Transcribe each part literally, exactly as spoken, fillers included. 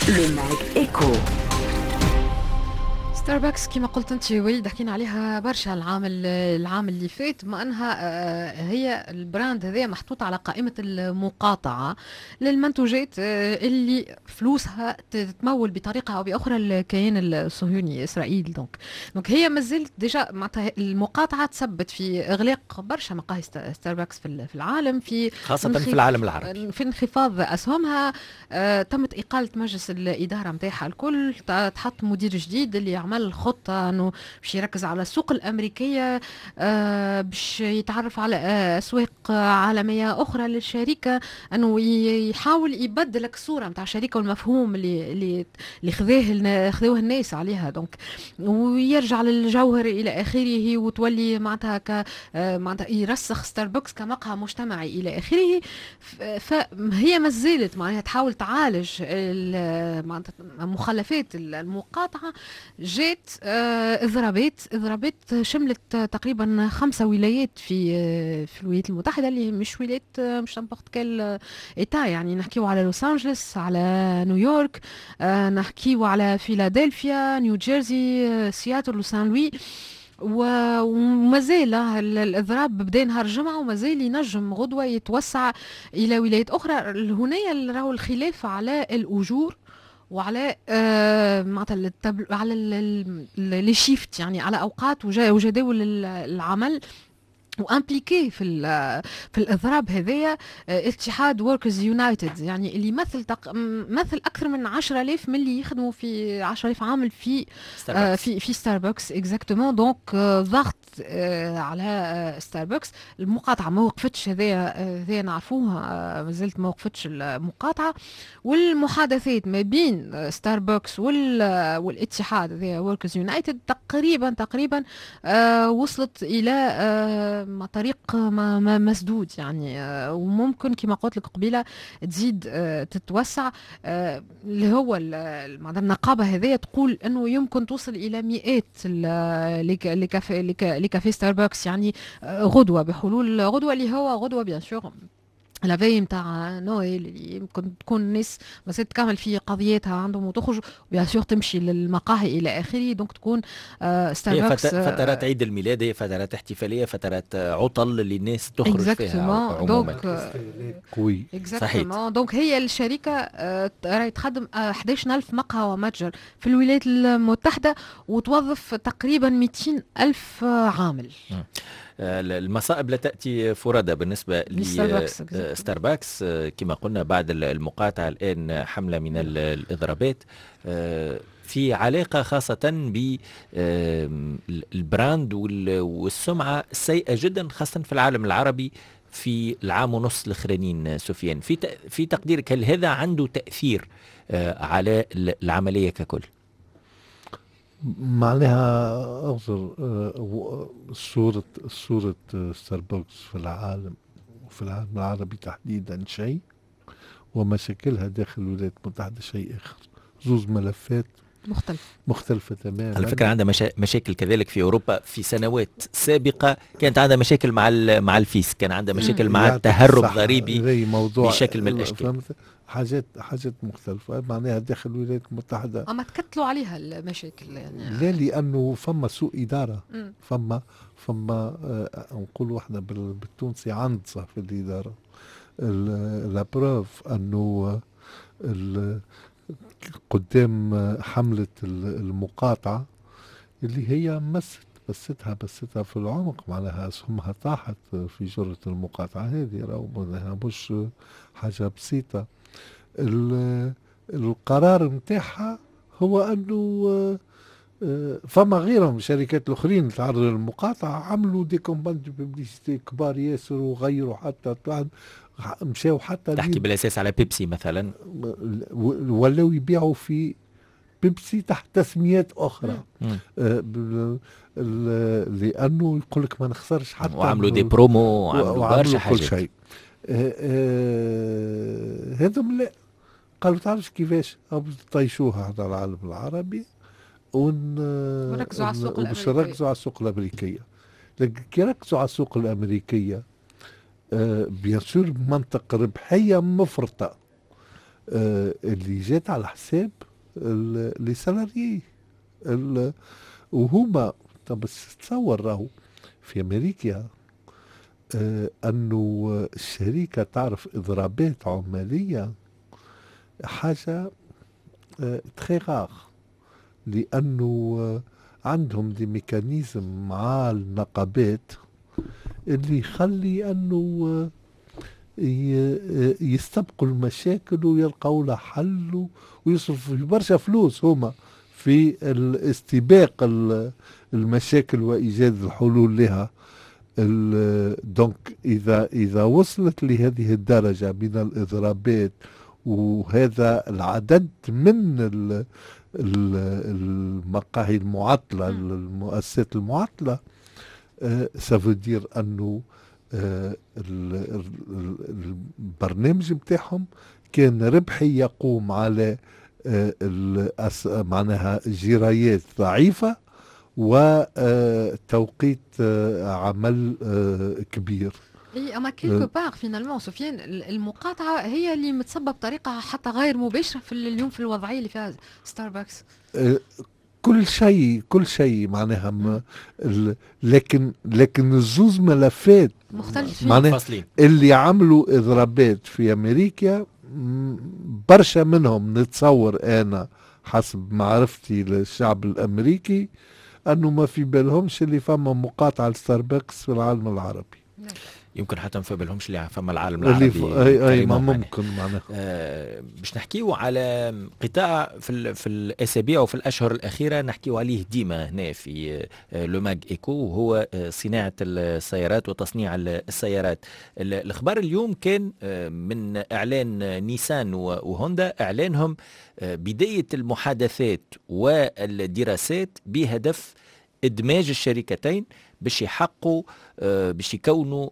Le Mag Echo. ستاربكس كما قلت انت وليد، حكينا عليها برشا العام العام اللي فات، بما انها آه، هي البراند هذا محطوط على قائمه المقاطعه للمنتوجات آه، اللي فلوسها تتمول بطريقه او باخرى الكيان الصهيوني اسرائيل. دونك دونك هي مازالت ديجا معناتها المقاطعه تسبت في اغلاق برشا مقاهي ست- ستاربكس في ال- في العالم، في خاصة في انخف... العالم العربي. في انخفاض اسهمها. آه، تمت اقاله مجلس الاداره نتاعها الكل، ت- تحط مدير جديد اللي عمل الخطه انه باش يركز على السوق الامريكيه، آه، باش يتعرف على آه، اسواق آه، عالميه اخرى للشركه، انه ي- يحاول يبدلك الصوره نتاع الشركه والمفهوم اللي اللي اللي خذاه النا- خذوه الناس عليها. دونك ويرجع للجوهر الى اخره، وتولي معناتها ك آه، معناتها يرسخ ستاربكس كمقهى مجتمعي الى اخره. ف- فهي ما زالت معناها تحاول تعالج ال- معناتها مخلفات المقاطعه. جات آه، اضرابات اضرابات شملت آه، تقريبا خمسة ولايات في آه، في الولايات المتحده، اللي مش ولايات آه، مش نبقت كل ايتا، يعني نحكيو على لوس انجلوس، على نيويورك، آه، نحكيو على فيلادلفيا، نيو جيرسي، آه، سياتل وسان لوي. و- ومازال ال- الاضراب بدا نهار الجمعه، ومازال ينجم غدوه يتوسع الى ولايات اخرى. هنا راهو الخلاف على الاجور، وعلى آه معناتها التبل... على لي شيفت، يعني على اوقات وجا- وجداول ال- العمل. وامبليكي في ال- في الاضراب هذايا آه، اتحاد وركرز يونايتد، يعني اللي يمثل تق... م- مثل اكثر من عشرة آلاف من اللي يخدموا في عشرة آلاف عامل في آه، ستاربكس. في في ستاربكس اكزاكتومون. دونك آه، ضغط آه، على آه، ستاربكس. المقاطعه ما وقفتش، هذايا آه، هذايا نعرفوها، آه، ما زالت ما وقفتش المقاطعه. والمحادثات ما بين آه، ستاربكس وال آه، والاتحاد هذايا وركرز يونايتد تقريبا تقريبا آه، وصلت الى آه، مع طريق ما ما مسدود، يعني آه، وممكن كما قلت لك قبيله تزيد آه، تتوسع. آه، اللي هو ال- ال- معناتها النقابه هذه تقول انه يمكن توصل الى مئات ال- لك- لكافي لك- لكافي ستاربكس، يعني آه، غدوه، بحلول غدوه اللي هو غدوه بيان سور لافي نتاع نويل، اللي يمكن تكون الناس بس تكمل في قضيتها عندهم وتخرج، وبيان سور تمشي للمقاهي الى اخره. دونك تكون آه هي فت- ستاربكس فترات عيد الميلاد، هي فترات احتفالية، فترات عطل اللي الناس تخرج فيها ع- اكزاكتومون. عموما. دونك قوي. صحيح. اكزاكتومون دونك هي الشركه آه، راهي تخدم آه، احد عشر ألف مقهى ومتجر في الولايات المتحده، وتوظف تقريبا مئتين ألف آه، عامل. مم. آه، المصائب لا تأتي فرادى بالنسبة لستاربكس لستاربكس. كما قلنا بعد المقاطعة الآن حملة من ال- الإضرابات آه، في علاقة خاصة بالبراند والسمعة السيئة جدا خاصة في العالم العربي في العام ونص الأخرانيين. سفيان، في ت- في تقديرك هل هذا عنده تأثير آه، على العملية ككل؟ معناها أغزر آه، و- صورة صورة آه، ستاربكس في العالم وفي العالم العربي تحديدا شيء، ومشاكلها داخل الولايات المتحدة شيء آخر. زوز ملفات مختلف. مختلفة تماما. على فكرة عندها مشا... مشاكل كذلك في أوروبا. في سنوات سابقة كانت عندها مشاكل مع ال... مع الفيس، كان عندها مشاكل مع يعطيك التهرب الصحة. الضريبي زي موضوع بشكل من الأشكال. فهمت؟ حاجات حاجات مختلفة معناها داخل الولايات المتحدة. اما تكتلوا عليها المشاكل يعني. لا، لأنه فما سوء إدارة، مم. فما فما آه نقول واحنا بال- بالتونسي عنصة في الإدارة. لابروف أنه ال- قدام حملة ال- المقاطعة اللي هي مست بستها بستها في العمق، معناها اسهمها طاحت في جرة المقاطعة هذه، راهو معناها مش حاجة بسيطة. ال- القرار متاعها هو أنه آه، آه، فما غيرهم شركات الأخرين تعرضوا للمقاطعة عملوا دي كومباند ببليستي كبار ياسر، وغيروا حتى طبعا مشاو حتى تحكي بالأساس على بيبسي مثلا. ولو يبيعوا في بيبسي تحت تسميات أخرى. مم. آه، بال- ال- لأنه يقول لك ما نخسرش حتى، وعملوا دي برومو وعملوا برشا كل حاجات. شيء. آه، آه، هذم لا قالوا تعرفش كيفاش طيشوها على العالم العربي ون وركزوا على السوق وباش الأمريكية. يركزوا على السوق الأمريكية. لكن كي يركزوا على السوق الأمريكية آه، بيان سور بمنطق ربحية مفرطة. آه اللي جات على حساب لي سالاريي. وهما طب بس تصور راهو في أمريكا آه أنه الشركة تعرف إضرابات عمالية حاجة آه تخي غاغ، لأنه آه عندهم دي ميكانيزم مع النقابات اللي يخلي أنه آه يستبقوا المشاكل ويلقوا لها حل ويصرفوا برشا فلوس هما في الاستباق المشاكل وإيجاد الحلول لها. دونك إذا إذا وصلت لهذه الدرجة من الإضرابات وهذا العدد من المقاهي المعطلة، المؤسسات المعطلة، سافودير أنه آه البرنامج متاعهم كان ربحي يقوم على آه معناها جرايات ضعيفة وتوقيت آه عمل آه كبير. اي اما كيلكو باغ فينالمون سفيان المقاطعه هي اللي متسبب بطريقه حتى غير مباشره في اليوم في الوضعيه اللي فيها ستاربكس. آه كل شيء كل شيء معناها لكن لكن الزوز ملفات مختلفين معناها اللي عملوا اضرابات في امريكا برشا منهم نتصور انا حسب معرفتي للشعب الامريكي انه ما في بالهمش اللي فما مقاطعه لستاربكس في العالم العربي. يمكن حتى ما بالهمش اللي فما العالم العربي. اي اي ما ممكن معناها. آه باش نحكيو على قطاع في في الاسابيع وفي الاشهر الاخيره نحكيو عليه ديما هنا في آه لو ماج ايكو، وهو آه صناعه السيارات وتصنيع السيارات. الاخبار اليوم كان آه من اعلان نيسان وهوندا اعلانهم آه بدايه المحادثات والدراسات بهدف ادماج الشركتين باش يحققوا باش يكونوا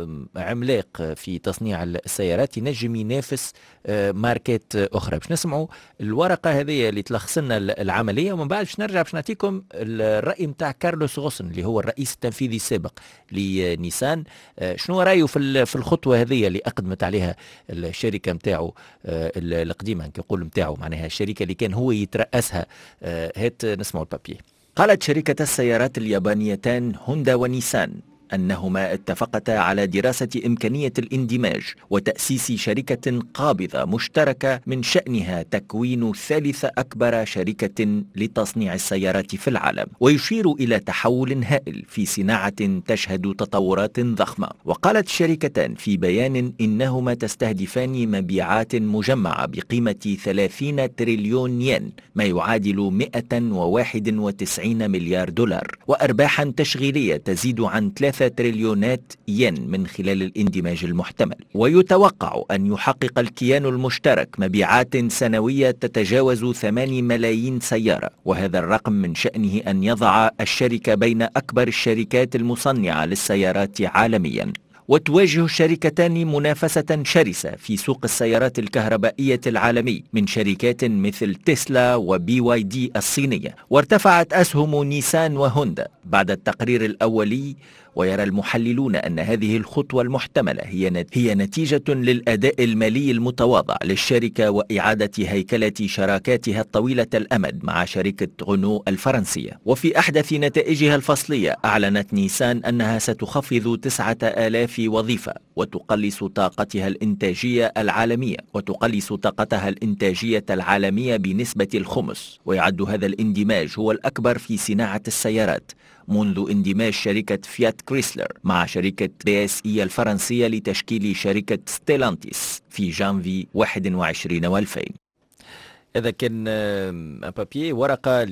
عملاق في تصنيع السيارات ينجم ينافس ماركات اخرى. باش نسمعوا الورقه هذه اللي تلخص لنا العمليه، ومن بعد باش نرجع باش نعطيكم الراي نتاع كارلوس غوسن اللي هو الرئيس التنفيذي السابق لنيسان. شنو رايه في في الخطوه هذه اللي اقدمت عليها الشركه نتاعو القديمه كيقول نتاعو، معناها الشركه اللي كان هو يترأسها. هات نسمعوا البابي. قالت شركة السيارات اليابانيتان هوندا ونيسان أنهما اتفقتا على دراسة إمكانية الاندماج وتأسيس شركة قابضة مشتركة من شأنها تكوين ثالث أكبر شركة لتصنيع السيارات في العالم، ويشير إلى تحول هائل في صناعة تشهد تطورات ضخمة. وقالت الشركتان في بيان إنهما تستهدفان مبيعات مجمعة بقيمة ثلاثين تريليون ين، ما يعادل مئة وواحد وتسعين مليار دولار، وأرباحا تشغيلية تزيد عن ثلاثة تريليونات ين من خلال الاندماج المحتمل. ويتوقع أن يحقق الكيان المشترك مبيعات سنوية تتجاوز ثمانية ملايين سيارة، وهذا الرقم من شأنه أن يضع الشركة بين أكبر الشركات المصنعة للسيارات عالميا. وتواجه الشركتان منافسة شرسة في سوق السيارات الكهربائية العالمي من شركات مثل تسلا وبي واي دي الصينية. وارتفعت أسهم نيسان وهوندا بعد التقرير الأولي، ويرى المحللون أن هذه الخطوة المحتملة هي هي نتيجة للأداء المالي المتواضع للشركة وإعادة هيكلة شراكاتها الطويلة الأمد مع شركة غنو الفرنسية. وفي أحدث نتائجها الفصلية أعلنت نيسان أنها ستخفض تسعة آلاف وظيفة وتقلص طاقتها الإنتاجية العالمية وتقلص طاقتها الإنتاجية العالمية بنسبة الخمس. ويعد هذا الاندماج هو الأكبر في صناعة السيارات منذ اندماج شركة فيات كريسلر مع شركة بي اس اي الفرنسية لتشكيل شركة ستيلانتيس في جانفي واحد وعشرين والفين. هذا كان بابي ورقة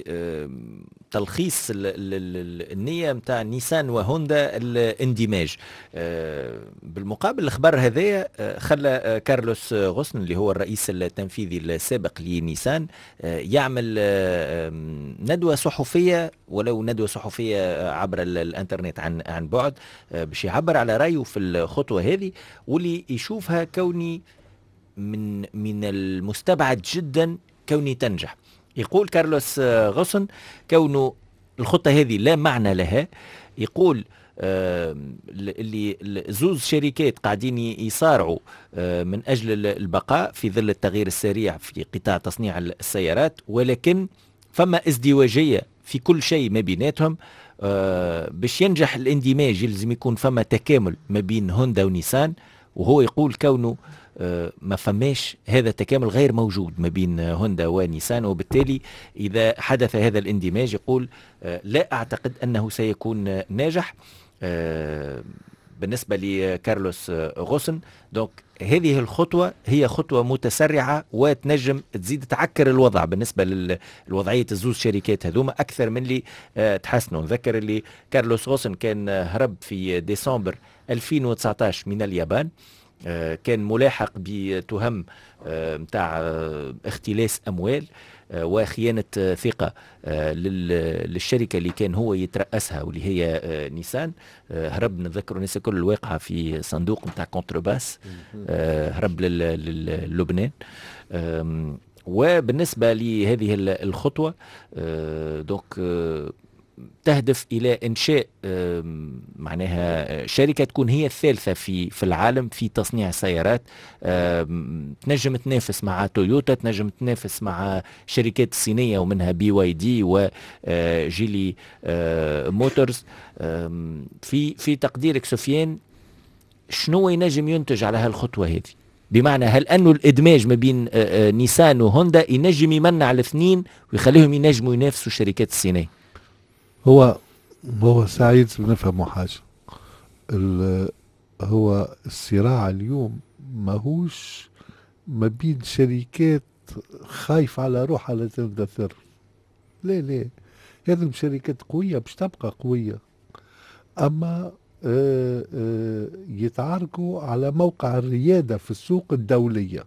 لتلخيص النية متاع نيسان وهوندا الاندماج. بالمقابل الخبر هذا خلى كارلوس غوسن اللي هو الرئيس التنفيذي السابق لنيسان يعمل ندوة صحفية، ولو ندوة صحفية عبر الانترنت عن عن بعد، باش يعبر على رأيه في الخطوة هذه واللي يشوفها كوني من من المستبعد جدا كوني تنجح. يقول كارلوس غوسن كونه الخطة هذه لا معنى لها. يقول اللي زوز شركات قاعدين يصارعوا من أجل البقاء في ظل التغيير السريع في قطاع تصنيع السيارات، ولكن فما ازدواجية في كل شيء ما بيناتهم. باش ينجح الاندماج يلزم يكون فما تكامل ما بين هوندا ونيسان، وهو يقول كونه ما فماش هذا التكامل غير موجود ما بين هوندا ونيسان، وبالتالي إذا حدث هذا الاندماج يقول لا أعتقد أنه سيكون ناجح بالنسبة لكارلوس غوسن. دونك هذه الخطوة هي خطوة متسرعة وتنجم تزيد تعكر الوضع بالنسبة للوضعية الزوز شركات هذوما أكثر من اللي تحسنوا. نذكر اللي كارلوس غوسن كان هرب في ديسمبر ألفين وتسعطاش من اليابان، كان ملاحق بتهم متاع اختلاس أموال وخيانة ثقة للشركة اللي كان هو يترأسها واللي هي نيسان. هرب، نذكر الناس كل الواقعة في صندوق متاع كونترباس، هرب للبنان. وبالنسبة لهذه الخطوة دوك تهدف إلى إنشاء معناها شركة تكون هي الثالثة في في العالم في تصنيع السيارات، تنجم تنافس مع تويوتا، تنجم تنافس مع شركات الصينية ومنها بي واي دي وجيلي موتورز. في في تقديرك سفيان شنو ينجم ينتج على هالخطوة هذه؟ بمعنى هل أنه الإدماج ما بين نيسان وهوندا ينجم يمنع الاثنين ويخليهم ينجموا ينافسوا الشركات الصينية؟ هو هو سعيد بنفهمه حاجة. هو الصراع اليوم ماهوش ما بين شركات خايف على روحها لازم تدثر، لا لا، هذه شركات قوية باش تبقى قوية، أما آآ آآ يتعاركوا على موقع الريادة في السوق الدولية.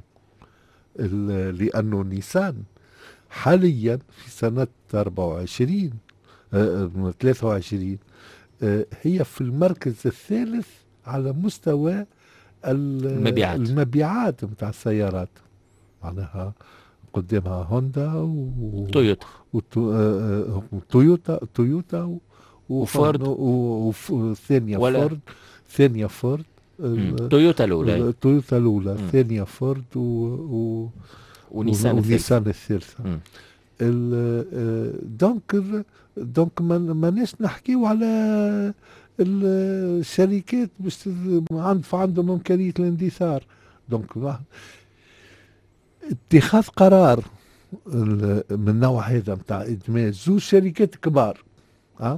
لأنه نيسان حاليا في سنة أربعة وعشرين ثلاثة وعشرين هي في المركز الثالث على مستوى المبيعات المبيعات متاع السيارات، معناها قدامها هوندا وتويوتا وتويوتا تويوتا وفورد وثانية فورد ثانية فورد تويوتا الأولى تويوتا الأولى ثانية فورد و... و... ونيسان الثالثة, الثالثة. دونك دونك ماناش نحكيو على الشركات باش عندهم امكانيه الاندثار. دونك اتخاذ قرار من النوع هذا نتاع ادماج زوج شركات كبار ها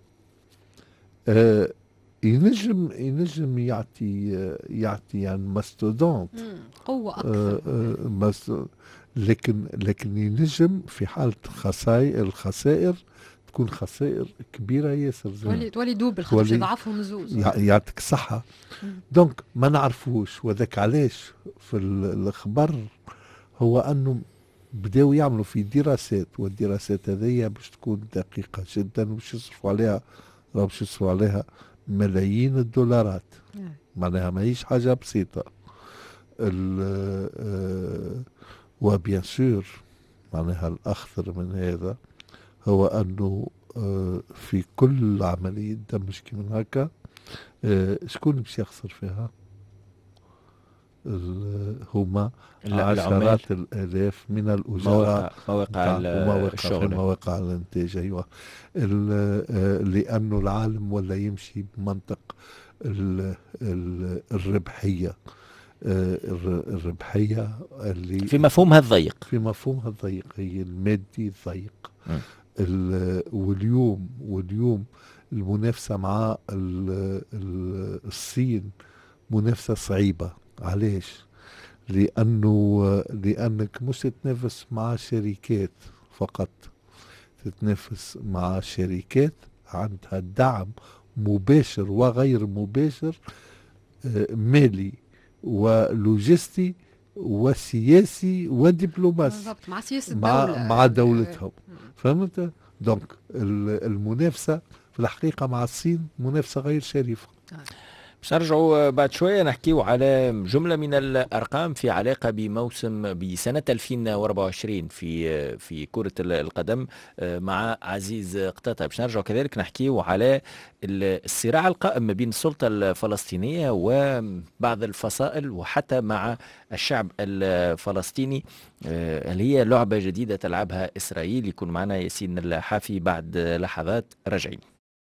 أه ينجم ينجم يعطي يعطي يعني ماستودونت قوه اكثر. أه أه لكن لكن ينجم في حالة خسائر الخسائر تكون خسائر كبيرة ياسر، تولي تولي دوبل خاطر يضعفهم زوز. يعطيك الصحة. دونك ما نعرفوش، وذاك علاش في الخبر هو أنه بداوا يعملوا في دراسات، والدراسات هذه باش تكون دقيقة جدا، باش يصرفوا عليها باش يصرفوا عليها ملايين الدولارات، معناها ماهيش حاجة بسيطة. وبيان سور معناها الأخطر من هذا هو أنه في كل عملية دمج من هكا شكون باش يخسر فيها؟ هما عشرات الآلاف من الأجراء مواقع الشغل مواقع الانتاج. أيوة، لأنه العالم ولا يمشي بمنطق الربحية الربحية اللي في مفهومها الضيق في مفهومها الضيق هي المادي الضيق. واليوم واليوم المنافسة مع الصين منافسة صعيبة. علاش؟ لأنه لأنك مش تتنافس مع شركات فقط، تتنافس مع شركات عندها دعم مباشر وغير مباشر مالي ولوجستي وسياسي ودبلوماسي بالضبط، مع سياسة مع الدولة مع دولتهم. فهمت؟ دونك المنافسة في الحقيقة مع الصين منافسة غير شريفة. باش نرجعوا بعد شوية نحكيو على جملة من الأرقام في علاقة بموسم بسنة ألفين وأربعة وعشرين في في كرة القدم مع عزيز قطاطة. باش نرجعوا كذلك نحكيو على الصراع القائم ما بين السلطة الفلسطينية وبعض الفصائل وحتى مع الشعب الفلسطيني. هل هي لعبة جديدة تلعبها إسرائيل؟ يكون معنا ياسين الحافي بعد لحظات، راجعين.